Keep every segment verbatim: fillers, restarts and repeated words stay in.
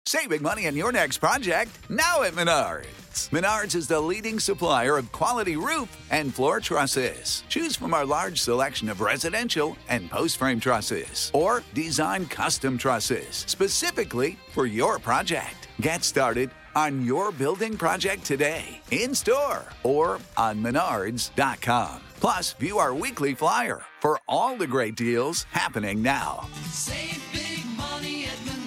Saving money on your next project, now at Menards. Menards is the leading supplier of quality roof and floor trusses. Choose from our large selection of residential and post-frame trusses, or design custom trusses specifically for your project. Get started on your building project today, in-store or on menards dot com. Plus, view our weekly flyer for all the great deals happening now. Save big money at Menards.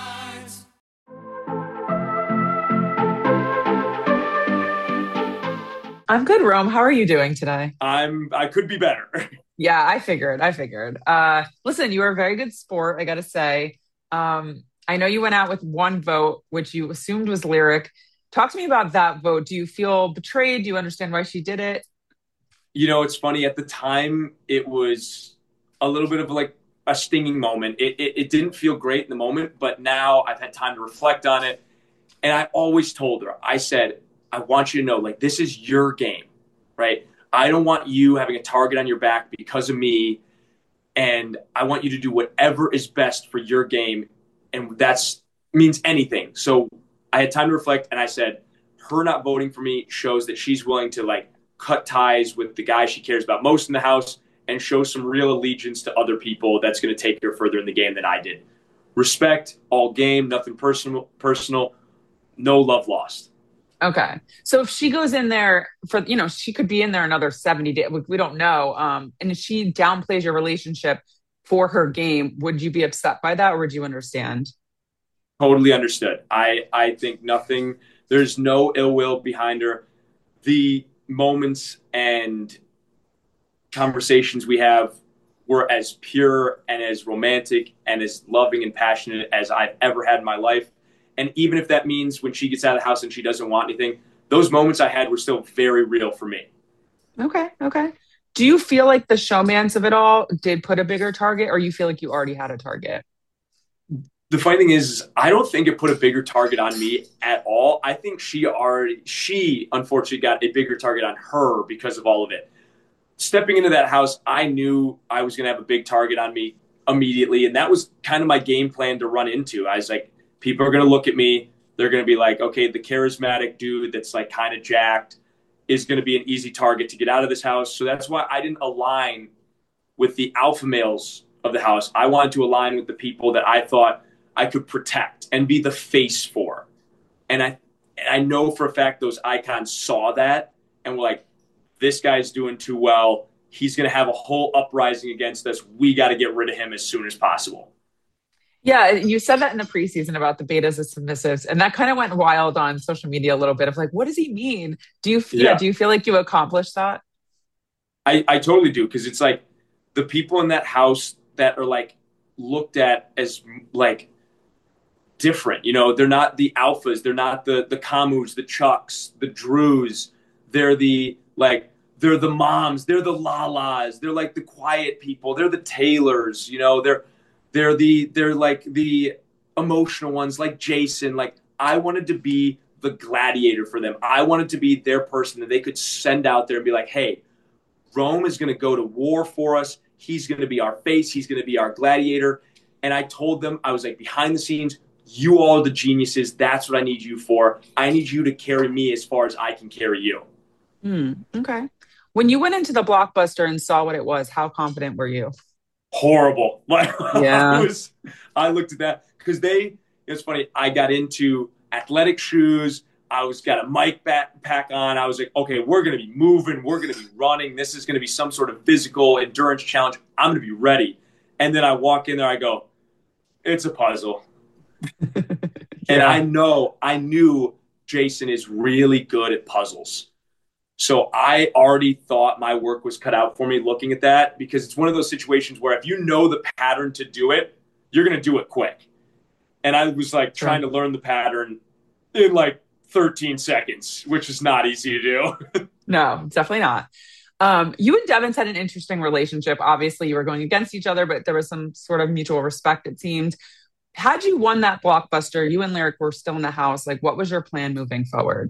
I'm good, Rome. How are you doing today? I'm I could be better. Yeah, I figured. I figured. Uh, listen, you were a very good sport, I gotta say. Um, I know you went out with one vote, which you assumed was Lyric. Talk to me about that vote. Do you feel betrayed? Do you understand why she did it? You know, it's funny. At the time, it was a little bit of like a stinging moment. It, it it didn't feel great in the moment, but now I've had time to reflect on it. And I always told her, I said, I want you to know, like, this is your game, right? I don't want you having a target on your back because of me. And I want you to do whatever is best for your game. And that's means anything. So I had time to reflect, and I said, her not voting for me shows that she's willing to, like, cut ties with the guy she cares about most in the house and show some real allegiance to other people that's going to take her further in the game than I did. Respect, all game, nothing personal, personal, no love lost. Okay. So if she goes in there for, you know, she could be in there another seventy days. We, we don't know. Um, and if she downplays your relationship for her game, would you be upset by that, or would you understand? Totally understood. I, I think nothing, there's no ill will behind her. The moments and conversations we have were as pure and as romantic and as loving and passionate as I've ever had in my life. And even if that means when she gets out of the house and she doesn't want anything, those moments I had were still very real for me. Okay. Okay. Do you feel like the showmance of it all did put a bigger target, or you feel like you already had a target? The funny thing is, is I don't think it put a bigger target on me at all. I think she already, she unfortunately got a bigger target on her because of all of it. Stepping into that house, I knew I was going to have a big target on me immediately. And that was kind of my game plan to run into. I was like, people are going to look at me. They're going to be like, okay, the charismatic dude that's like kind of jacked is going to be an easy target to get out of this house. So that's why I didn't align with the alpha males of the house. I wanted to align with the people that I thought I could protect and be the face for. And I, and I know for a fact those icons saw that and were like, this guy's doing too well. He's going to have a whole uprising against us. We got to get rid of him as soon as possible. Yeah, you said that in the preseason about the betas as submissives, and that kind of went wild on social media a little bit of like, what does he mean? Do you, yeah, yeah do you feel like you accomplished that? I, I totally do, because it's like the people in that house that are like looked at as like different. You know, they're not the alphas, they're not the the Camus, the Chucks, the Drews. They're the like they're the moms, they're the Lalas, they're like the quiet people, they're the Taylors. You know, they're They're the they're like the emotional ones, like Jason. Like, I wanted to be the gladiator for them. I wanted to be their person that they could send out there and be like, hey, Rome is going to go to war for us. He's going to be our face. He's going to be our gladiator. And I told them, I was like, behind the scenes, you all are the geniuses. That's what I need you for. I need you to carry me as far as I can carry you. Hmm. Okay. When you went into the Blockbuster and saw what it was, how confident were you? Horrible. Like, yeah. I, was, I looked at that because they, it's funny, I got into athletic shoes. I was got a mic backpack on. I was like, okay, we're going to be moving. We're going to be running. This is going to be some sort of physical endurance challenge. I'm going to be ready. And then I walk in there, I go, it's a puzzle. yeah. And I know, I knew Jason is really good at puzzles. So I already thought my work was cut out for me looking at that, because it's one of those situations where if you know the pattern to do it, you're going to do it quick. And I was like trying to learn the pattern in like thirteen seconds, which is not easy to do. No, definitely not. Um, you and Devins had an interesting relationship. Obviously, you were going against each other, but there was some sort of mutual respect, it seemed. Had you won that Blockbuster, you and Lyric were still in the house. Like, what was your plan moving forward?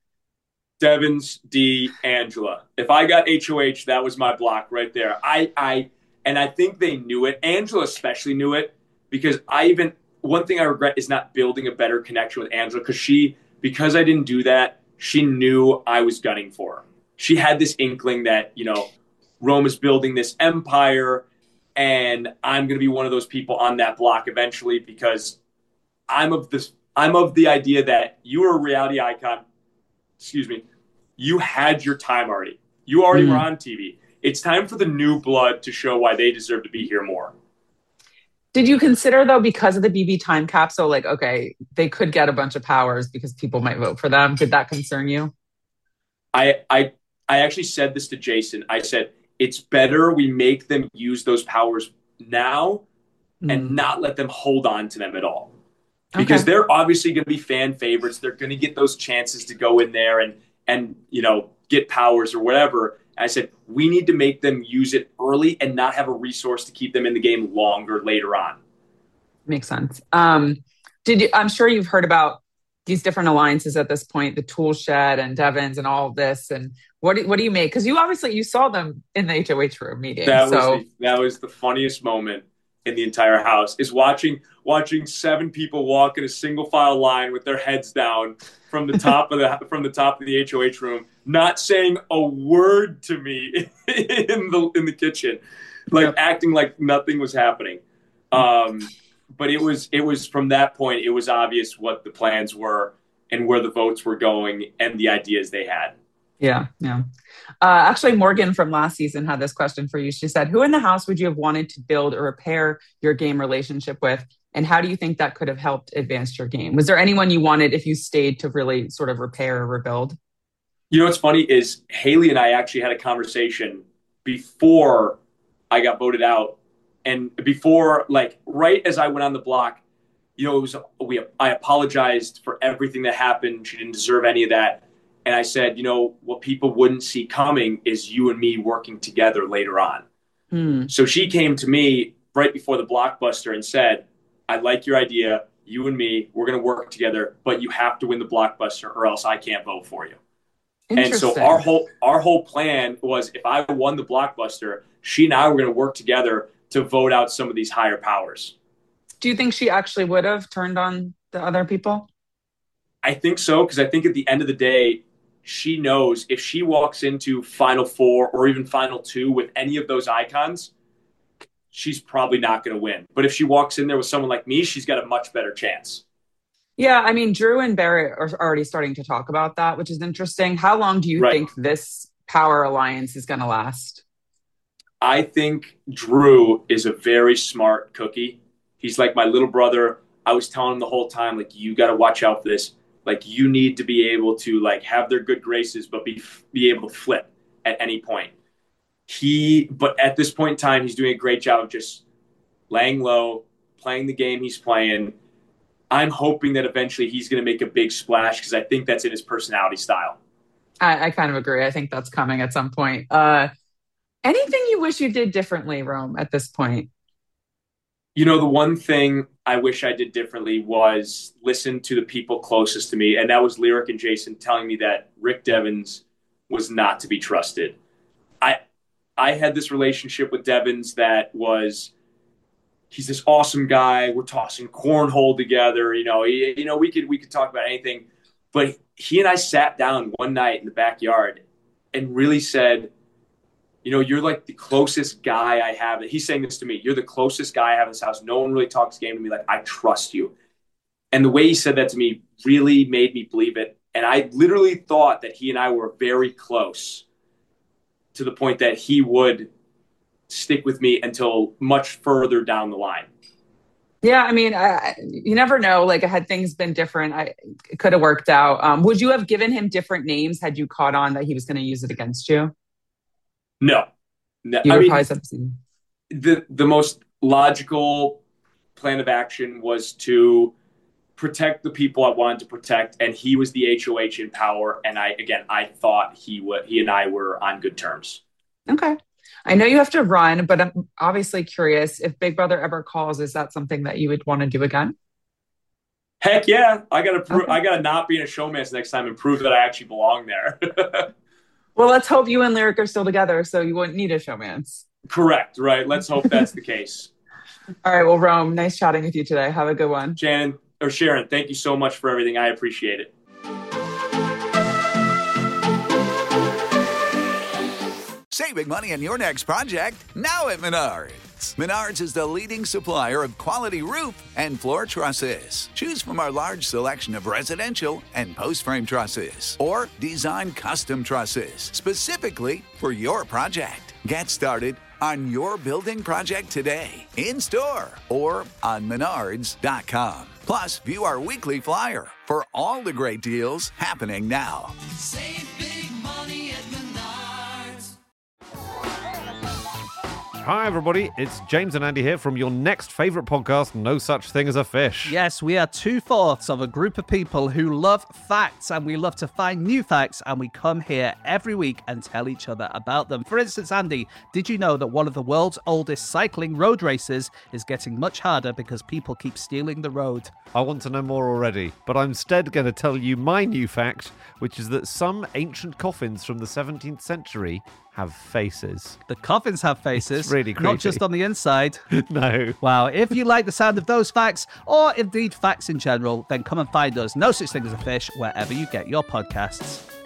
Devins, D, Angela. If I got H O H, that was my block right there. I, I, and I think they knew it. Angela especially knew it, because I even, one thing I regret is not building a better connection with Angela, because she, because I didn't do that, she knew I was gunning for her. She had this inkling that, you know, Rome is building this empire, and I'm going to be one of those people on that block eventually, because I'm of this, I'm of the idea that you are a reality icon. Excuse me. You had your time already. You already mm. were on T V. It's time for the new blood to show why they deserve to be here more. Did you consider, though, because of the B B time capsule, like, okay, they could get a bunch of powers because people might vote for them? Did that concern you? I I I actually said this to Jason. I said, it's better we make them use those powers now mm. and not let them hold on to them at all. Because okay. they're obviously going to be fan favorites. They're going to get those chances to go in there and, and you know, get powers or whatever. I said, we need to make them use it early and not have a resource to keep them in the game longer later on. Makes sense. Um, did you, I'm sure you've heard about these different alliances at this point, the Tool Shed and Devins and all of this. And what do, what do you make? Because you obviously, you saw them in the H O H room meeting. That, so. was the, that was the funniest moment in the entire house, is watching watching seven people walk in a single file line with their heads down from the top of the from the top of the H O H room, not saying a word to me in the in the kitchen, like yep. acting like nothing was happening. Um, but it was it was from that point, it was obvious what the plans were and where the votes were going and the ideas they had. Yeah, yeah. Uh, actually, Morgan from last season had this question for you. She said, who in the house would you have wanted to build or repair your game relationship with? And how do you think that could have helped advance your game? Was there anyone you wanted, if you stayed, to really sort of repair or rebuild? You know what's funny is Haley and I actually had a conversation before I got voted out. And before, like, right as I went on the block, you know, it was we. I apologized for everything that happened. She didn't deserve any of that. And I said, you know, what people wouldn't see coming is you and me working together later on. Hmm. So she came to me right before the blockbuster and said, I like your idea. You and me, we're going to work together, but you have to win the blockbuster or else I can't vote for you. And so our whole our whole plan was, if I won the blockbuster, she and I were going to work together to vote out some of these higher powers. Do you think she actually would have turned on the other people? I think so, because I think at the end of the day, she knows if she walks into Final Four or even Final Two with any of those icons, she's probably not going to win. But if she walks in there with someone like me, she's got a much better chance. Yeah, I mean, Drew and Barrett are already starting to talk about that, which is interesting. How long do you right. think this power alliance is going to last? I think Drew is a very smart cookie. He's like my little brother. I was telling him the whole time, like, you got to watch out for this. Like, you need to be able to, like, have their good graces, but be be able to flip at any point. He, but at this point in time, he's doing a great job of just laying low, playing the game he's playing. I'm hoping that eventually he's going to make a big splash, because I think that's in his personality style. I, I kind of agree. I think that's coming at some point. Uh, anything you wish you did differently, Rome, at this point? You know, the one thing I wish I did differently was listen to the people closest to me. And that was Lyric and Jason telling me that Rick Devins was not to be trusted. I I had this relationship with Devins that was, he's this awesome guy. We're tossing cornhole together. You know, he, you know, we could we could talk about anything. But he and I sat down one night in the backyard and really said, you know, you're like the closest guy I have. He's saying this to me. You're the closest guy I have in this house. No one really talks game to me. Like, I trust you. And the way he said that to me really made me believe it. And I literally thought that he and I were very close, to the point that he would stick with me until much further down the line. Yeah, I mean, I, you never know. Like, had things been different, I, it could have worked out. Um, would you have given him different names had you caught on that he was going to use it against you? No, no. You I mean, probably the the most logical plan of action was to protect the people I wanted to protect, and he was the H O H in power. And I, again, I thought he would. He and I were on good terms. Okay, I know you have to run, but I'm obviously curious if Big Brother ever calls. Is that something that you would want to do again? Heck yeah! I gotta pro- okay. I gotta not be in a showman's next time and prove that I actually belong there. Well, let's hope you and Lyric are still together, so you wouldn't need a showman's. Correct, right? Let's hope that's the case. All right. Well, Rome, nice chatting with you today. Have a good one. Shannon or Sharon, thank you so much for everything. I appreciate it. Save big money on your next project now at Menards. Menards is the leading supplier of quality roof and floor trusses. Choose from our large selection of residential and post-frame trusses or design custom trusses specifically for your project. Get started on your building project today, in store or on menards dot com. Plus, view our weekly flyer for all the great deals happening now. Save big money at Menards. Hi, everybody. It's James and Andy here from your next favourite podcast, No Such Thing as a Fish. Yes, we are two-fourths of a group of people who love facts, and we love to find new facts, and we come here every week and tell each other about them. For instance, Andy, did you know that one of the world's oldest cycling road races is getting much harder because people keep stealing the road? I want to know more already, but I'm instead going to tell you my new fact, which is that some ancient coffins from the seventeenth century have faces. The coffins have faces, It's really creepy. not just on the inside. No. Wow, if you like the sound of those facts, or indeed facts in general, then come and find us, No Such Thing as a Fish, wherever you get your podcasts.